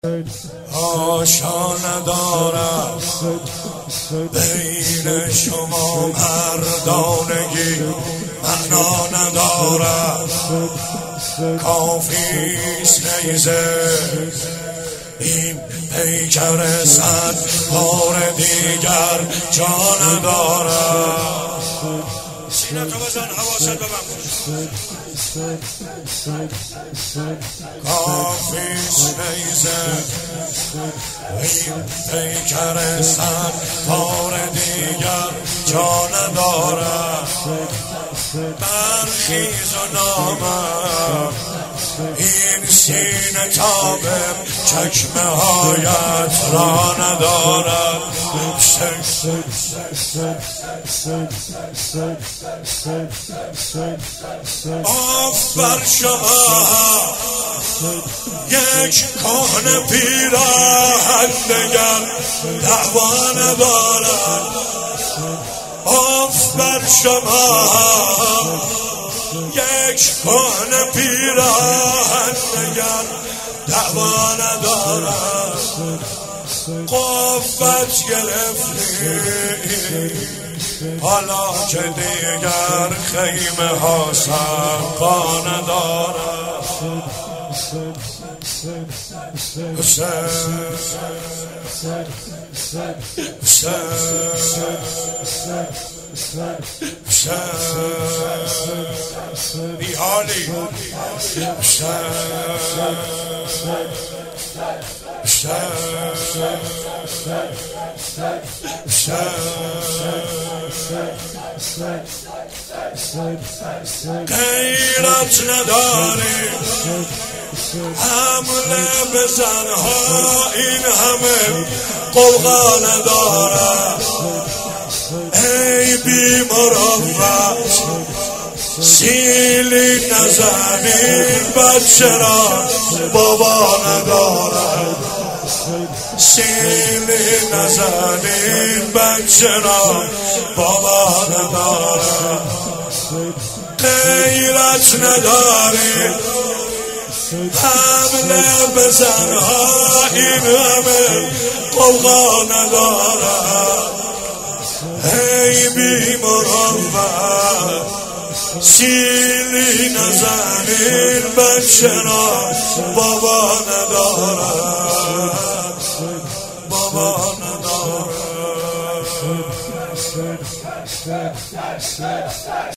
آشا ندارد بین شما مردانگی، معنا ندارد کافیست نیزه این پیکر صد بار دیگر جا ندارد. سینتو بزن حواست به من کافیست نیزه این پیکر صد بار دیگر جا ندارد. برخیز و نامم این سینه تابه چکمه هایت را ندارد. آف بر شما یک کهنه پیراهن دگر دعوا ندارد. آف بر شما یک کهنه پیراهن دگر دعوا ندارد. قوت گرفتی حالا که دیگر خیمه ها سقا ندارد. بیحالی غیرت نداری حمله به زنها این همه قوقا ندارد. ای بی مروت سیلی نزنین بچه را بابا ندارد. سیلی نزنین بچه را بابا ندارد. غیرت نداری حمله به زنها این همه قوقا ندارد. ای بی مروت سیلی نزنین بچه را بابا ندارد. بابا ندارد.